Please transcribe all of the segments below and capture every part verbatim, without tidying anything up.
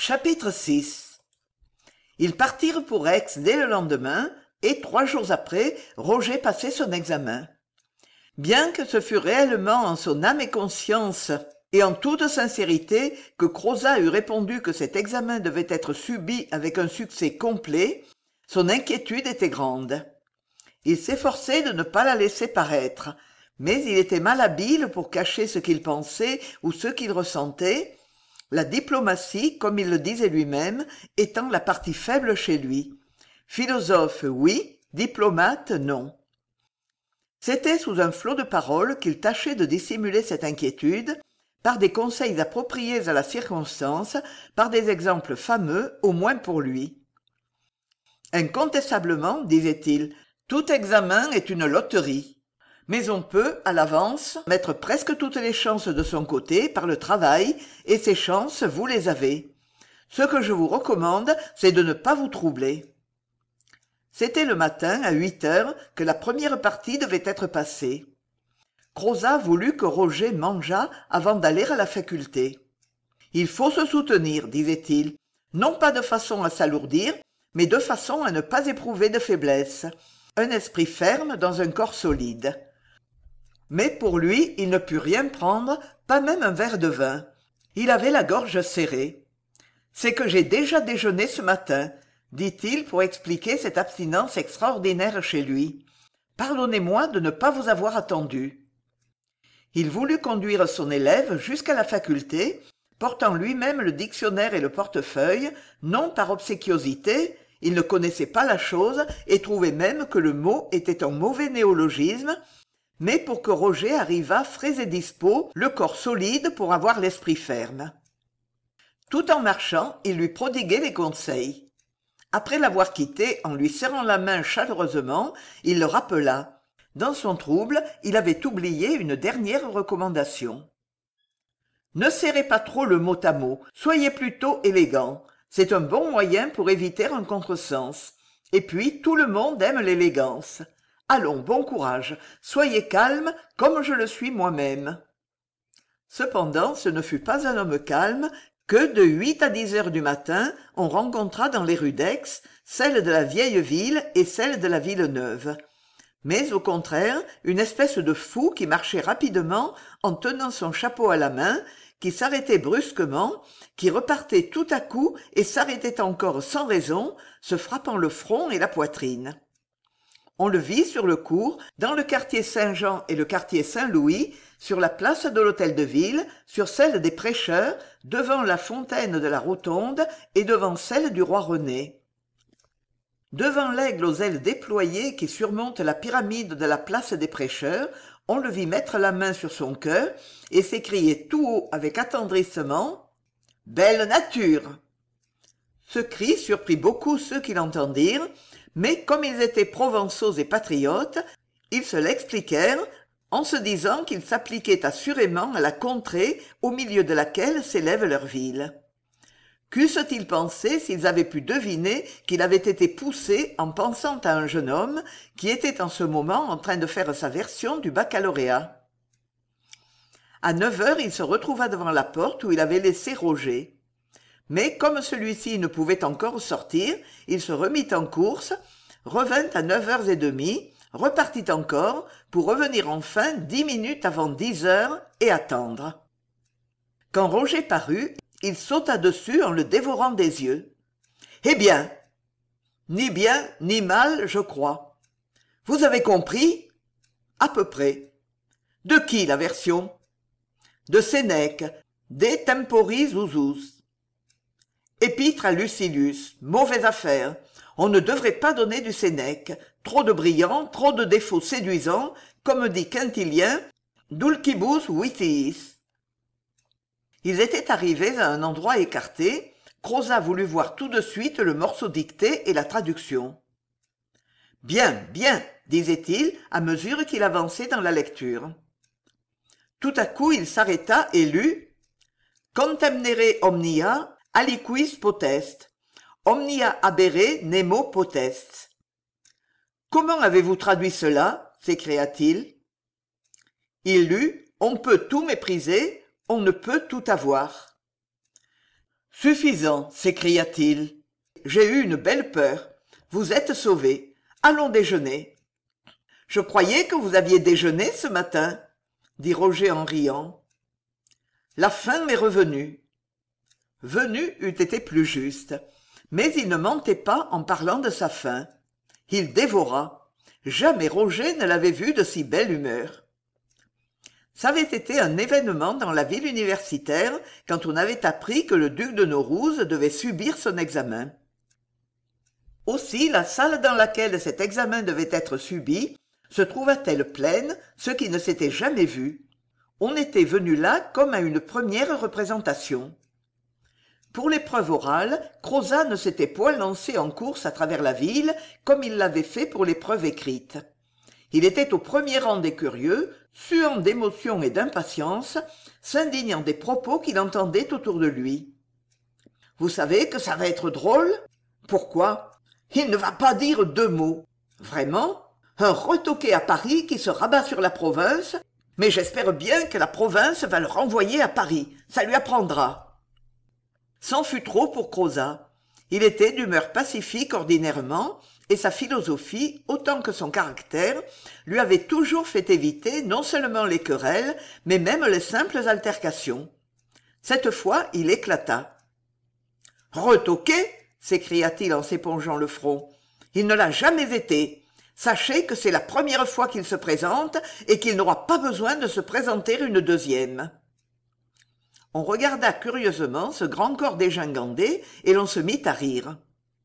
Chapitre six. Ils partirent pour Aix dès le lendemain, et trois jours après, Roger passait son examen. Bien que ce fût réellement en son âme et conscience, et en toute sincérité, que Crozat eût répondu que cet examen devait être subi avec un succès complet, son inquiétude était grande. Il s'efforçait de ne pas la laisser paraître, mais il était malhabile pour cacher ce qu'il pensait ou ce qu'il ressentait, la diplomatie, comme il le disait lui-même, étant la partie faible chez lui. Philosophe, oui, diplomate, non. C'était sous un flot de paroles qu'il tâchait de dissimuler cette inquiétude, par des conseils appropriés à la circonstance, par des exemples fameux, au moins pour lui. Incontestablement, disait-il, tout examen est une loterie. Mais on peut, à l'avance, mettre presque toutes les chances de son côté par le travail, et ces chances, vous les avez. Ce que je vous recommande, c'est de ne pas vous troubler. C'était le matin, à huit heures, que la première partie devait être passée. Crozat voulut que Roger mangeât avant d'aller à la faculté. « Il faut se soutenir, disait-il, non pas de façon à s'alourdir, mais de façon à ne pas éprouver de faiblesse. Un esprit ferme dans un corps solide. » Mais pour lui, il ne put rien prendre, pas même un verre de vin. Il avait la gorge serrée. « C'est que j'ai déjà déjeuné ce matin, » dit-il pour expliquer cette abstinence extraordinaire chez lui. « Pardonnez-moi de ne pas vous avoir attendu. » Il voulut conduire son élève jusqu'à la faculté, portant lui-même le dictionnaire et le portefeuille, non par obséquiosité, il ne connaissait pas la chose et trouvait même que le mot était un mauvais néologisme, mais pour que Roger arrivât frais et dispos, le corps solide pour avoir l'esprit ferme. Tout en marchant, il lui prodiguait les conseils. Après l'avoir quitté en lui serrant la main chaleureusement, il le rappela. Dans son trouble, il avait oublié une dernière recommandation. « Ne serrez pas trop le mot à mot, soyez plutôt élégant. C'est un bon moyen pour éviter un contresens. Et puis, tout le monde aime l'élégance. Allons, bon courage, soyez calme comme je le suis moi-même. » Cependant, ce ne fut pas un homme calme que, de huit à dix heures du matin, on rencontra dans les rues d'Aix, celle de la vieille ville et celle de la ville neuve. Mais, au contraire, une espèce de fou qui marchait rapidement en tenant son chapeau à la main, qui s'arrêtait brusquement, qui repartait tout à coup et s'arrêtait encore sans raison, se frappant le front et la poitrine. On le vit sur le cours, dans le quartier Saint-Jean et le quartier Saint-Louis, sur la place de l'Hôtel de Ville, sur celle des Prêcheurs, devant la fontaine de la Rotonde et devant celle du Roi René. Devant l'aigle aux ailes déployées qui surmonte la pyramide de la place des Prêcheurs, on le vit mettre la main sur son cœur et s'écrier tout haut avec attendrissement « Belle nature !» Ce cri surprit beaucoup ceux qui l'entendirent, mais comme ils étaient provençaux et patriotes, ils se l'expliquèrent en se disant qu'ils s'appliquaient assurément à la contrée au milieu de laquelle s'élève leur ville. Qu'eussent-ils pensé s'ils avaient pu deviner qu'il avait été poussé en pensant à un jeune homme qui était en ce moment en train de faire sa version du baccalauréat. À neuf heures, il se retrouva devant la porte où il avait laissé Roger. Mais comme celui-ci ne pouvait encore sortir, il se remit en course, revint à neuf heures et demie, repartit encore, pour revenir enfin dix minutes avant dix heures et attendre. Quand Roger parut, il sauta dessus en le dévorant des yeux. « Eh bien !»« Ni bien, ni mal, je crois. »« Vous avez compris ?»« À peu près. »« De qui la version ?»« De Sénèque, De temporis usus. »« Épître à Lucilius, mauvaise affaire. On ne devrait pas donner du Sénèque. Trop de brillants, trop de défauts séduisants, comme dit Quintilien, dulcibus vitiis. » Ils étaient arrivés à un endroit écarté. Crozat voulut voir tout de suite le morceau dicté et la traduction. « Bien, bien, » disait-il à mesure qu'il avançait dans la lecture. Tout à coup, il s'arrêta et lut « Contemnere omnia aliquis potest, omnia habere nemo potest. »« Comment avez-vous traduit cela ?» s'écria-t-il. Il lut « On peut tout mépriser, on ne peut tout avoir. » Suffisant, s'écria-t-il. J'ai eu une belle peur. Vous êtes sauvé. Allons déjeuner. Je croyais que vous aviez déjeuné ce matin, dit Roger en riant. La faim m'est revenue. Venu eût été plus juste, mais il ne mentait pas en parlant de sa faim. Il dévora. Jamais Roger ne l'avait vu de si belle humeur. Ça avait été un événement dans la ville universitaire quand on avait appris que le duc de Naurouse devait subir son examen. Aussi la salle dans laquelle cet examen devait être subi se trouva-t-elle pleine, ce qui ne s'était jamais vu. On était venu là comme à une première représentation. Pour l'épreuve orale, Crozat ne s'était point lancé en course à travers la ville comme il l'avait fait pour l'épreuve écrite. Il était au premier rang des curieux, suant d'émotion et d'impatience, s'indignant des propos qu'il entendait autour de lui. « Vous savez que ça va être drôle ? Pourquoi ? Il ne va pas dire deux mots. Vraiment ? Un retoqué à Paris qui se rabat sur la province, mais j'espère bien que la province va le renvoyer à Paris. Ça lui apprendra. » C'en fut trop pour Crozat. Il était d'humeur pacifique ordinairement, et sa philosophie, autant que son caractère, lui avait toujours fait éviter non seulement les querelles, mais même les simples altercations. Cette fois, il éclata. « Retoqué !» s'écria-t-il en s'épongeant le front. « Il ne l'a jamais été. Sachez que c'est la première fois qu'il se présente et qu'il n'aura pas besoin de se présenter une deuxième. » On regarda curieusement ce grand corps dégingandé et l'on se mit à rire.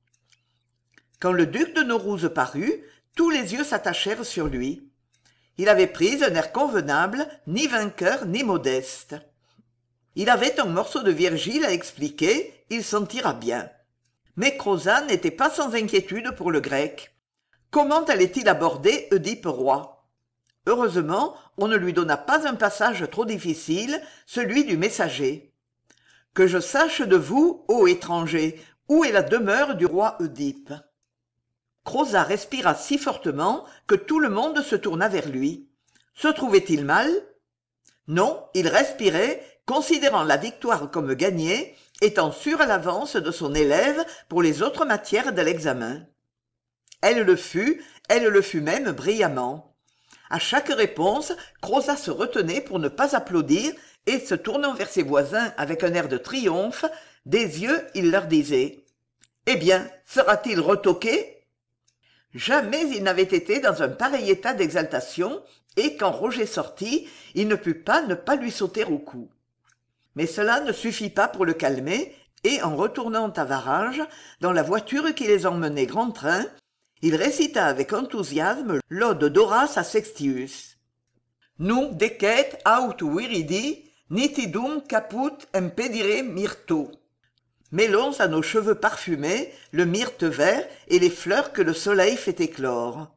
Quand le duc de Naurouse parut, tous les yeux s'attachèrent sur lui. Il avait pris un air convenable, ni vainqueur ni modeste. Il avait un morceau de Virgile à expliquer, il s'en tira bien. Mais Crozat n'était pas sans inquiétude pour le grec. Comment allait-il aborder Œdipe roi ? Heureusement, on ne lui donna pas un passage trop difficile, celui du messager. « Que je sache de vous, ô étranger, où est la demeure du roi Œdipe ?» Crozat respira si fortement que tout le monde se tourna vers lui. Se trouvait-il mal ? Non, il respirait, considérant la victoire comme gagnée, étant sûr à l'avance de son élève pour les autres matières de l'examen. Elle le fut, elle le fut même brillamment. À chaque réponse, Crozat se retenait pour ne pas applaudir et, se tournant vers ses voisins avec un air de triomphe, des yeux, il leur disait « Eh bien, sera-t-il retoqué ?» Jamais il n'avait été dans un pareil état d'exaltation, et quand Roger sortit, il ne put pas ne pas lui sauter au cou. Mais cela ne suffit pas pour le calmer, et en retournant à Varanges, dans la voiture qui les emmenait grand train, il récita avec enthousiasme l'ode d'Horace à Sextius. « Nunc decet aut viridi, nitidum caput impedire myrto. » Mêlons à nos cheveux parfumés le myrte vert et les fleurs que le soleil fait éclore.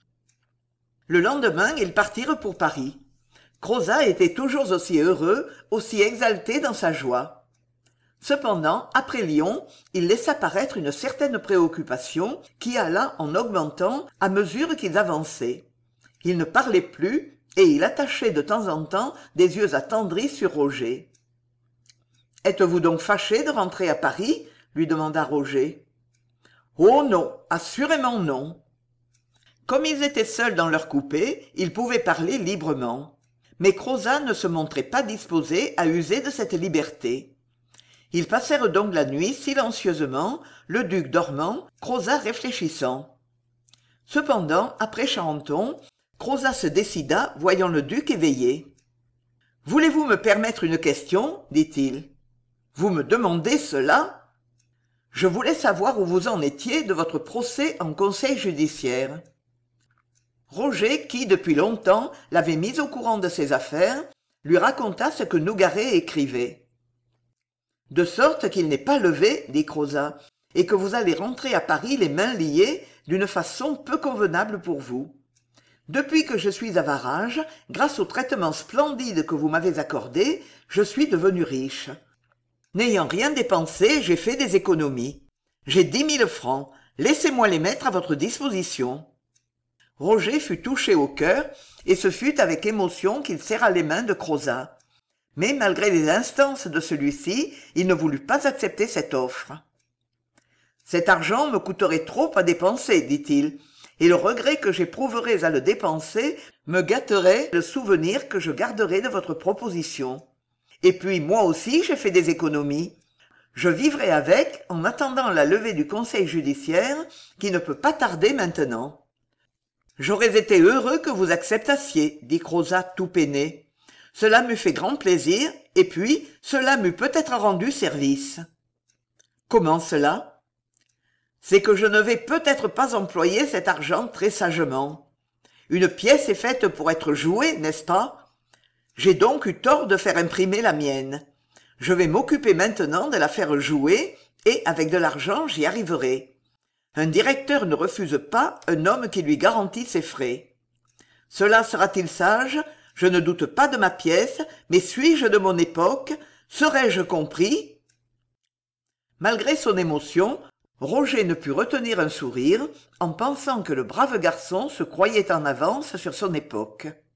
Le lendemain, ils partirent pour Paris. Crozat était toujours aussi heureux, aussi exalté dans sa joie. Cependant, après Lyon, il laissa paraître une certaine préoccupation qui alla en augmentant à mesure qu'ils avançaient. Il ne parlait plus et il attachait de temps en temps des yeux attendris sur Roger. « Êtes-vous donc fâché de rentrer à Paris ?» lui demanda Roger. « Oh non, assurément non. » Comme ils étaient seuls dans leur coupé, ils pouvaient parler librement. Mais Crozat ne se montrait pas disposé à user de cette liberté. Ils passèrent donc la nuit silencieusement, le duc dormant, Crozat réfléchissant. Cependant, après Charenton, Crozat se décida, voyant le duc éveillé. « Voulez-vous me permettre une question ?» dit-il. « Vous me demandez cela ? Je voulais savoir où vous en étiez de votre procès en conseil judiciaire. » Roger, qui depuis longtemps l'avait mis au courant de ses affaires, lui raconta ce que Nougaret écrivait. « De sorte qu'il n'est pas levé, dit Crozat, et que vous allez rentrer à Paris les mains liées d'une façon peu convenable pour vous. Depuis que je suis à Varanges, grâce au traitement splendide que vous m'avez accordé, je suis devenu riche. N'ayant rien dépensé, j'ai fait des économies. J'ai dix mille francs. Laissez-moi les mettre à votre disposition. » Roger fut touché au cœur, et ce fut avec émotion qu'il serra les mains de Crozat. Mais malgré les instances de celui-ci, il ne voulut pas accepter cette offre. Cet argent me coûterait trop à dépenser, dit-il, et le regret que j'éprouverais à le dépenser me gâterait le souvenir que je garderai de votre proposition. Et puis moi aussi j'ai fait des économies. Je vivrai avec en attendant la levée du conseil judiciaire qui ne peut pas tarder maintenant. J'aurais été heureux que vous acceptassiez, dit Crozat tout peiné. Cela m'eût fait grand plaisir, et puis cela m'eût peut-être rendu service. Comment cela? C'est que je ne vais peut-être pas employer cet argent très sagement. Une pièce est faite pour être jouée, n'est-ce pas? J'ai donc eu tort de faire imprimer la mienne. Je vais m'occuper maintenant de la faire jouer, et avec de l'argent j'y arriverai. Un directeur ne refuse pas un homme qui lui garantit ses frais. Cela sera-t-il sage? Je ne doute pas de ma pièce, mais suis-je de mon époque? Serais-je compris? Malgré son émotion, Roger ne put retenir un sourire en pensant que le brave garçon se croyait en avance sur son époque.